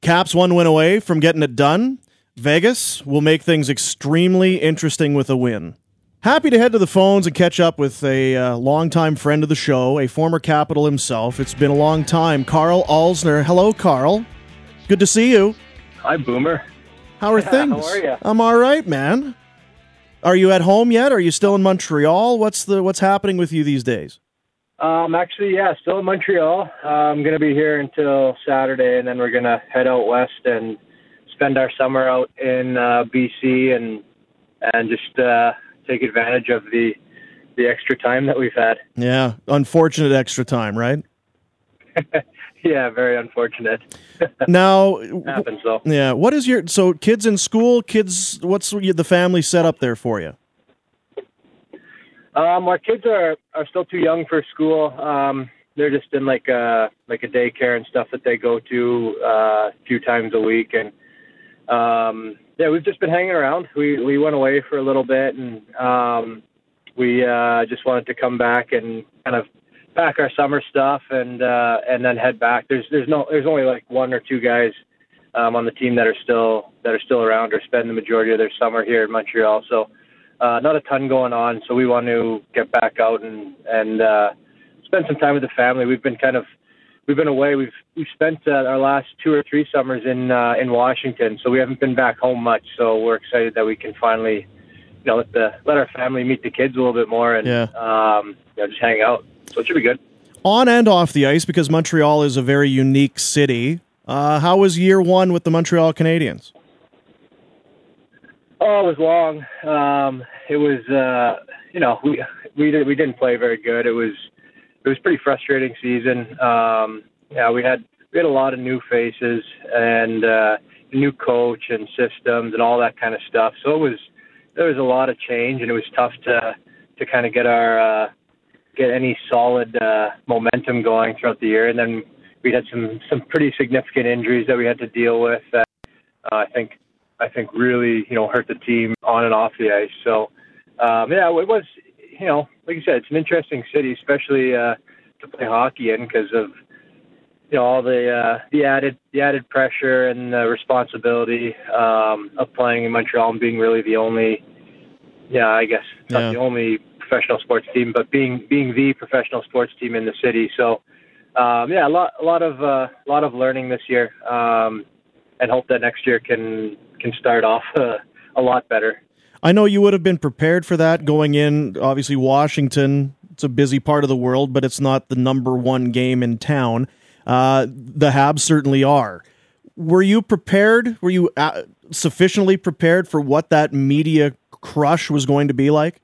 Caps one win away from getting it done. Vegas will make things extremely interesting with a win. Happy to head to the phones and catch up with a longtime friend of the show, a former Capital himself. It's been a long time. Karl Alzner. Hello, Karl. Good to see you. Hi, Boomer. How are things? How are you? I'm all right, man. Are you at home yet? Are you still in Montreal? What's happening with you these days? Actually, still in Montreal. I'm going to be here until Saturday, and then we're going to head out west and spend our summer out in BC and just take advantage of the extra time that we've had. Yeah, unfortunate extra time, right? Yeah, very unfortunate. Now, happens though. Yeah, what is kids in school? What's the family set up there for you? Our kids are still too young for school. They're just in like a daycare and stuff that they go to a few times a week, and we've just been hanging around. We went away for a little bit, and we just wanted to come back and kind of pack our summer stuff and then head back. There's only like one or two guys on the team that are still around or spend the majority of their summer here in Montreal. So not a ton going on. So we want to get back out and spend some time with the family. We've been away. We've spent our last 2 or 3 summers in Washington, so we haven't been back home much. So we're excited that we can finally, let our family meet the kids a little bit more and just hang out. So it should be good. On and off the ice, because Montreal is a very unique city. How was year one with the Montreal Canadiens? Oh, it was long. It was, we didn't play very good. It was a pretty frustrating season. We had a lot of new faces and new coach and systems and all that kind of stuff. So there was a lot of change, and it was tough to kind of get any solid momentum going throughout the year. And then we had some pretty significant injuries that we had to deal with that I think really hurt the team on and off the ice. So it was like you said, it's an interesting city, especially to play hockey in because of all the added pressure and the responsibility of playing in Montreal and being really the only not the only professional sports team, but being the professional sports team in the city. So a lot of learning this year, and hope that next year can start off a lot better. I know you would have been prepared for that going in. Obviously, Washington, it's a busy part of the world, but it's not the number one game in town. The Habs certainly are. Were you prepared? Were you sufficiently prepared for what that media crush was going to be like?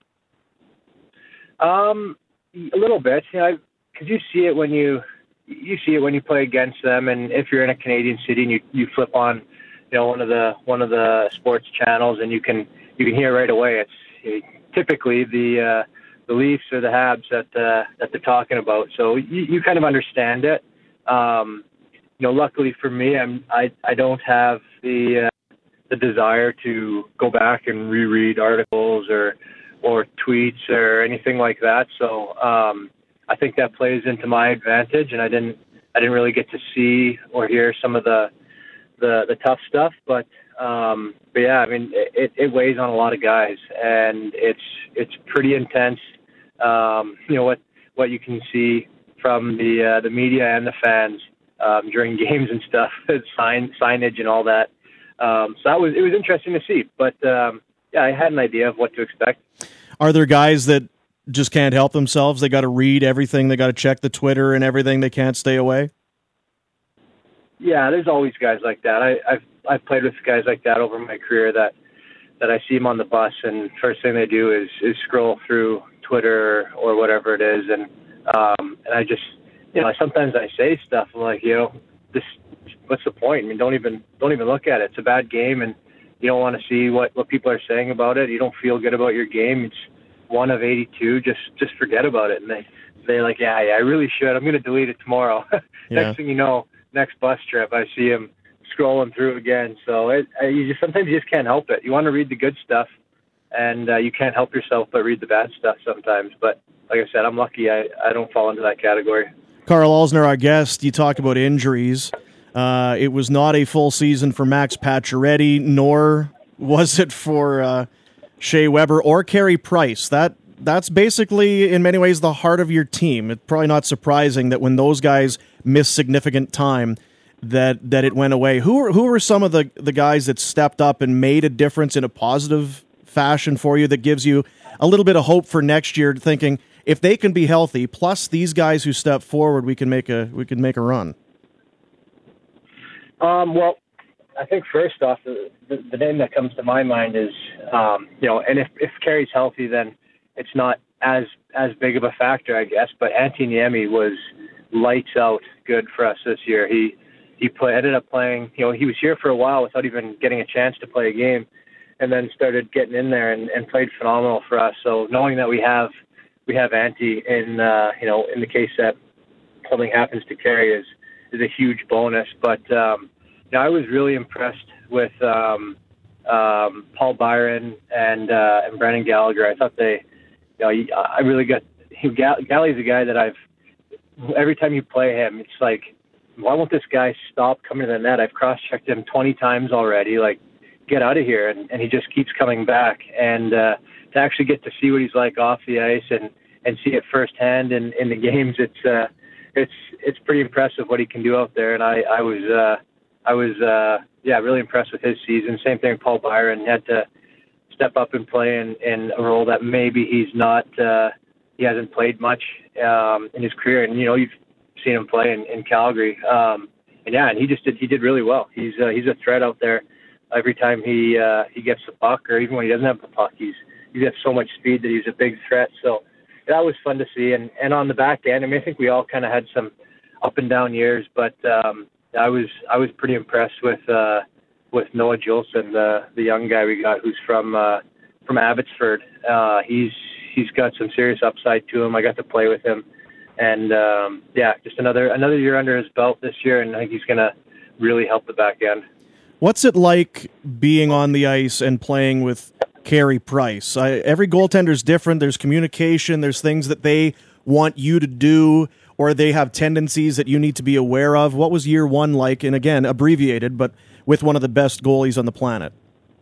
A little bit, because you see it when you play against them, and if you're in a Canadian city and you flip on, one of the sports channels, and you can hear right away. It's typically the Leafs or the Habs that they're talking about. So you kind of understand it. Luckily for me, I don't have the desire to go back and reread articles or tweets or anything like that. So I think that plays into my advantage, and I didn't really get to see or hear some of the tough stuff, but yeah, I mean, it weighs on a lot of guys, and it's pretty intense. What you can see from the media and the fans during games and stuff, signage and all that. So it was interesting to see, but I had an idea of what to expect. Are there guys that just can't help themselves? They got to read everything. They got to check the Twitter and everything. They can't stay away. Yeah, there's always guys like that. I've played with guys like that over my career that I see them on the bus, and first thing they do is scroll through Twitter or whatever it is, and I just sometimes I say stuff like this, what's the point? I mean, don't even look at it. It's a bad game, and you don't want to see what people are saying about it. You don't feel good about your game. It's one of 82. Just forget about it. And they're like, yeah, I really should. I'm going to delete it tomorrow. Next thing you know, next bus trip, I see him scrolling through again. So sometimes you just can't help it. You want to read the good stuff, and you can't help yourself but read the bad stuff sometimes. But like I said, I'm lucky I don't fall into that category. Karl Alzner, our guest, you talk about injuries. It was not a full season for Max Pacioretty, nor was it for Shea Weber or Carey Price. That's basically, in many ways, the heart of your team. It's probably not surprising that when those guys miss significant time, that it went away. Who were some of the guys that stepped up and made a difference in a positive fashion for you that gives you a little bit of hope for next year, thinking if they can be healthy, plus these guys who step forward, we can make a run? Well, I think first off, the name that comes to my mind is, and if Carey's healthy, then it's not as big of a factor, I guess. But Antti Niemi was lights out good for us this year. He ended up playing. He was here for a while without even getting a chance to play a game, and then started getting in there and played phenomenal for us. So knowing that we have Antti in the case that something happens to Carey is a huge bonus. But I was really impressed with Paul Byron and Brendan Gallagher. I thought I really got Galley's a guy that every time you play him, it's like, why won't this guy stop coming to the net? I've cross-checked him 20 times already. Like, get out of here. And he just keeps coming back. And to actually get to see what he's like off the ice and see it firsthand in the games, it's pretty impressive what he can do out there. And I was really impressed with his season. Same thing with Paul Byron. He had to step up and play in a role that maybe he hasn't played much in his career. And you've seen him play in Calgary. And he did really well. He's a threat out there. Every time he gets the puck, or even when he doesn't have the puck, he's got so much speed that he's a big threat. So that was fun to see. And on the back end, I think we all kind of had some up and down years, but I was pretty impressed with Noah Juleson, the young guy we got, who's from Abbotsford. He's got some serious upside to him. I got to play with him, and just another year under his belt this year, and I think he's going to really help the back end. What's it like being on the ice and playing with Carey Price? Every goaltender's different. There's communication. There's things that they want you to do, or they have tendencies that you need to be aware of. What was year one like? And again, abbreviated, but with one of the best goalies on the planet.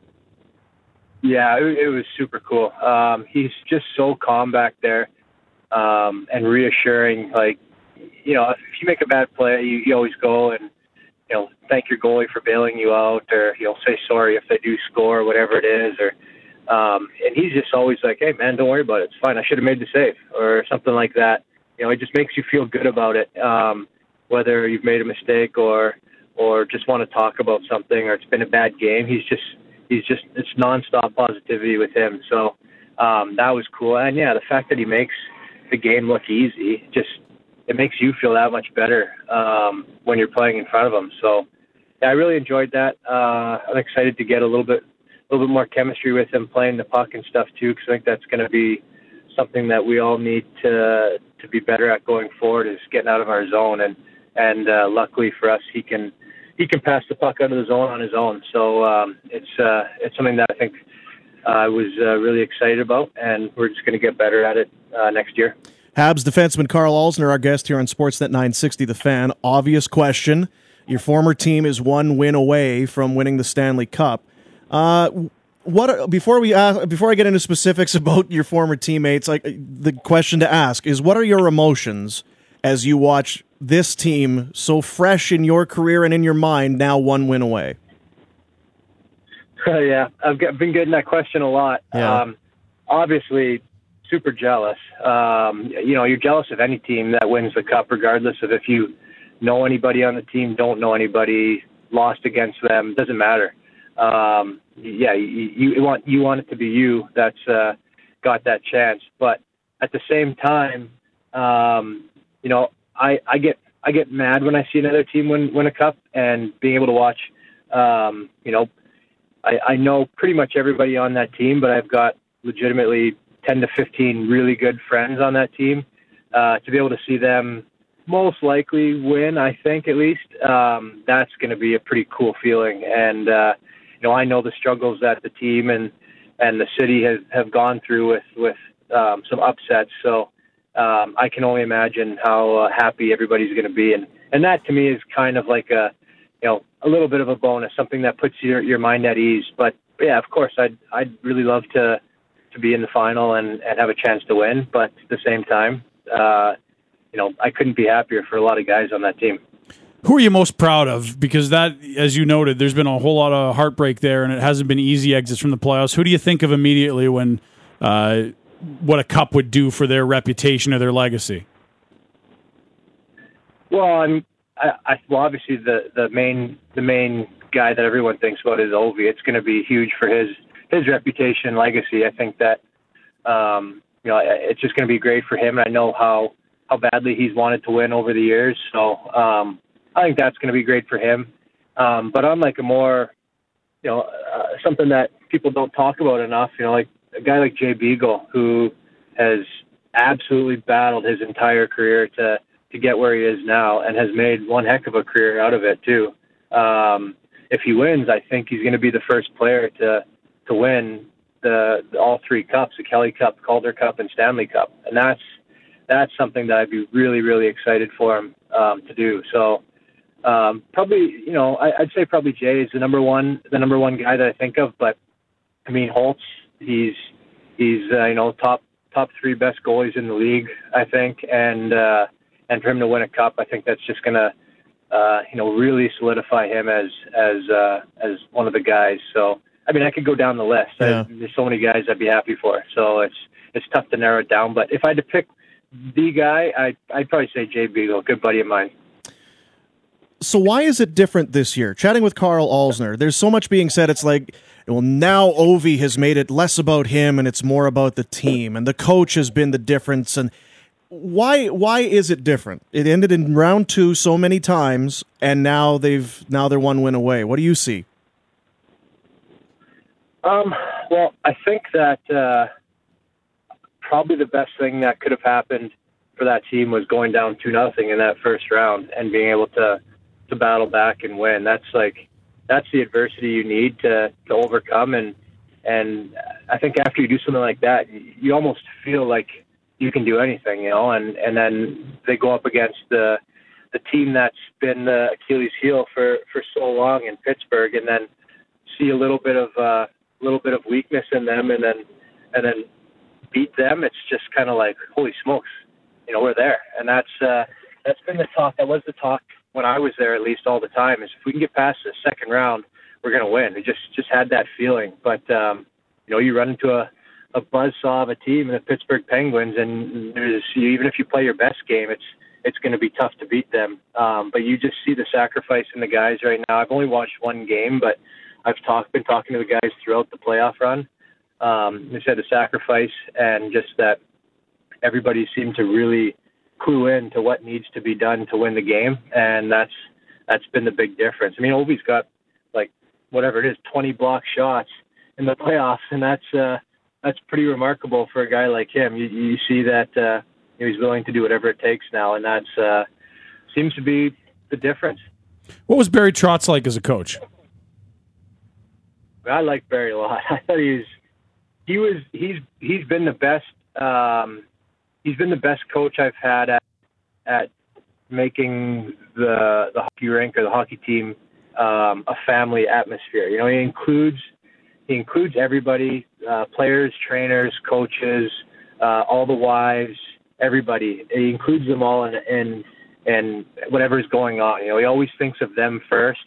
Yeah, it was super cool. He's just so calm back there, and reassuring. Like, if you make a bad play, you always go and thank your goalie for bailing you out, or say sorry if they do score, or whatever it is, or and he's just always like, hey man, don't worry about it. It's fine. I should have made the save, or something like that. It just makes you feel good about it, whether you've made a mistake or just want to talk about something, or it's been a bad game. It's nonstop positivity with him. So that was cool. And the fact that he makes the game look easy, it makes you feel that much better when you're playing in front of him. So I really enjoyed that. I'm excited to get a little bit more chemistry with him playing the puck and stuff too, because I think that's going to be something that we all need to be better at going forward, is getting out of our zone. And luckily for us, he can pass the puck out of the zone on his own. So it's something that I think I was really excited about, and we're just going to get better at it next year. Habs defenseman Carl Alsner, our guest here on Sportsnet 960 The Fan. Obvious question. Your former team is one win away from winning the Stanley Cup. Before I get into specifics about your former teammates, the question to ask is, what are your emotions as you watch this team so fresh in your career and in your mind, now one win away? Yeah, I've been getting that question a lot. Yeah. Obviously, super jealous. You're jealous of any team that wins the Cup, regardless of if you know anybody on the team, don't know anybody, lost against them, doesn't matter. You want it to be you that's got that chance. But at the same time, I get mad when I see another team win a cup, and being able to watch. I know pretty much everybody on that team, but I've got legitimately 10 to 15 really good friends on that team. To be able to see them most likely win, I think at least, that's going to be a pretty cool feeling. And I know the struggles that the team and the city have gone through with some upsets. So I can only imagine how happy everybody's going to be. And that to me is kind of like a little bit of a bonus, something that puts your mind at ease. But yeah, of course, I'd really love to be in the final and have a chance to win. But at the same time, I couldn't be happier for a lot of guys on that team. Who are you most proud of? Because that, as you noted, there's been a whole lot of heartbreak there, and it hasn't been easy exits from the playoffs. Who do you think of immediately when what a cup would do for their reputation or their legacy? Well, obviously the main guy that everyone thinks about is Ovi. It's going to be huge for his reputation and legacy. I think that it's just going to be great for him. And I know how badly he's wanted to win over the years. So I think that's going to be great for him. But on like a more, something that people don't talk about enough, like a guy like Jay Beagle, who has absolutely battled his entire career to get where he is now and has made one heck of a career out of it too. If he wins, I think he's going to be the first player to win all three cups, the Kelly Cup, Calder Cup, and Stanley Cup. And that's something that I'd be really, really excited for him to do. So probably, I'd say probably Jay is the number one guy that I think of. But I mean, Holtz, he's top three best goalies in the league, I think, and for him to win a cup, I think that's just gonna really solidify him as one of the guys. So I mean, I could go down the list. Yeah. There's so many guys I'd be happy for. So it's tough to narrow it down. But if I had to pick the guy, I'd probably say Jay Beagle, good buddy of mine. So why is it different this year? Chatting with Carl Alsner, there's so much being said. It's like, well, now Ovi has made it less about him and it's more about the team, and the coach has been the difference. And why is it different? It ended in round 2 so many times, and now they're one win away. What do you see? Well, I think that probably the best thing that could have happened for that team was going down 2-0 in that first round and being able to battle back and win. That's the adversity you need to overcome. And I think after you do something like that, you almost feel like you can do anything, and then they go up against the team that's been the Achilles heel for so long in Pittsburgh, and then see a little bit of weakness in them, and then beat them. It's just kind of like, holy smokes, we're there. And that's been the talk. That was the talk when I was there, at least, all the time, is if we can get past the second round, we're going to win. We just had that feeling. But you run into a buzzsaw of a team in the Pittsburgh Penguins, and even if you play your best game, it's going to be tough to beat them. But you just see the sacrifice in the guys right now. I've only watched one game, but I've been talking to the guys throughout the playoff run. They said the sacrifice and just that everybody seemed to really clue in to what needs to be done to win the game, and that's been the big difference. I mean, Ovi's got whatever it is, 20 block shots in the playoffs, and that's pretty remarkable for a guy like him. You see that he's willing to do whatever it takes now, and that's seems to be the difference. What was Barry Trotz like as a coach? I like Barry a lot. I thought he's been the best. He's been the best coach I've had at making the hockey rink or the hockey team a family atmosphere. He includes everybody, players, trainers, coaches, all the wives, everybody. He includes them all in whatever's going on. He always thinks of them first.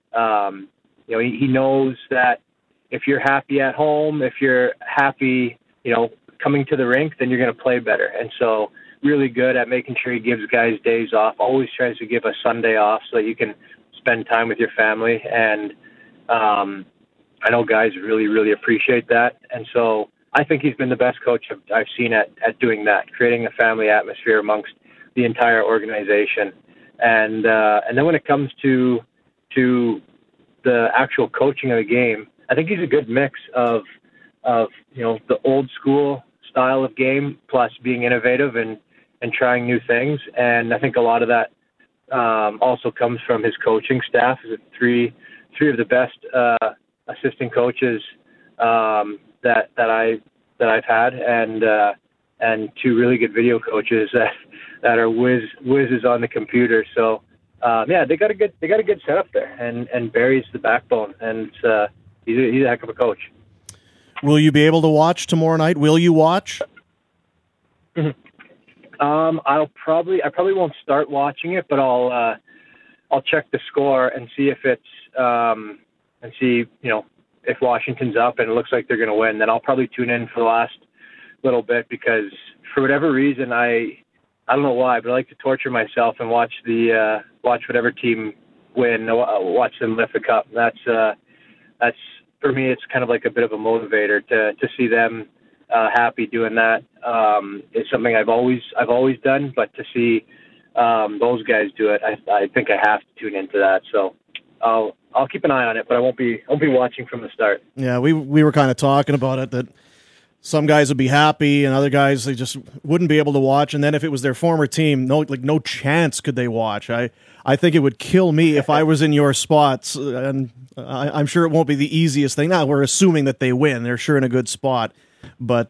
He knows that if you're happy at home, if you're happy, coming to the rink, then you're going to play better. And so really good at making sure he gives guys days off, always tries to give a Sunday off so that you can spend time with your family. And I know guys really, really appreciate that. And so I think he's been the best coach I've seen at doing that, creating a family atmosphere amongst the entire organization. And then when it comes to the actual coaching of the game, I think he's a good mix of the old school style of game plus being innovative and trying new things. And I think a lot of that also comes from his coaching staff. Three of the best assistant coaches that I've had, and two really good video coaches that are whizzes on the computer. So they got a good setup there, and Barry's the backbone, and he's a heck of a coach. Will you be able to watch tomorrow night? Will you watch? I probably won't start watching it, but I'll check the score and see if it's and see if Washington's up and it looks like they're going to win. Then I'll probably tune in for the last little bit, because for whatever reason I don't know why, but I like to torture myself and watch whatever team win. Watch them lift the cup. That's for me. It's kind of like a bit of a motivator to see them happy doing that. It's something I've always done, but to see those guys do it, I think I have to tune into that. So I'll keep an eye on it, but I won't be watching from the start. Yeah, we were kind of talking about it, that some guys would be happy and other guys, they just wouldn't be able to watch. And then if it was their former team, no chance could they watch. I think it would kill me if I was in your spots, and I'm sure it won't be the easiest thing. Now we're assuming that they win; they're sure in a good spot, but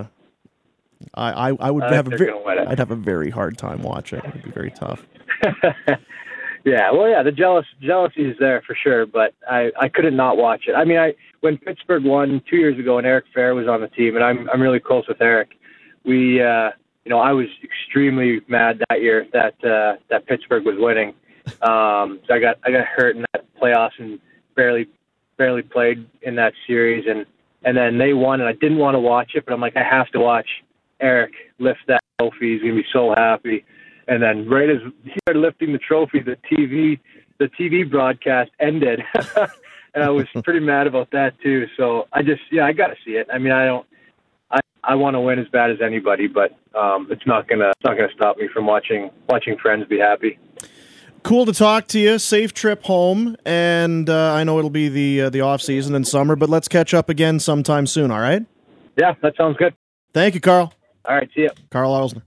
I would I'd have a very hard time watching. It'd be very tough. Yeah, well, the jealousy is there for sure, but I couldn't not watch it. I mean, when Pittsburgh won 2 years ago and Eric Fehr was on the team, and I'm really close with Eric, we I was extremely mad that year that Pittsburgh was winning. So I got hurt in that playoffs and barely played in that series, and then they won, and I didn't want to watch it, but I'm like, I have to watch Eric lift that trophy. He's gonna be so happy. And then right as he started lifting the trophy, the TV broadcast ended, and I was pretty mad about that too. So I got to see it. I mean, I want to win as bad as anybody, but it's not gonna stop me from watching friends be happy. Cool to talk to you. Safe trip home, and I know it'll be the off season and summer, but let's catch up again sometime soon. All right? Yeah, that sounds good. Thank you, Carl. All right, see ya. Carl Alsner.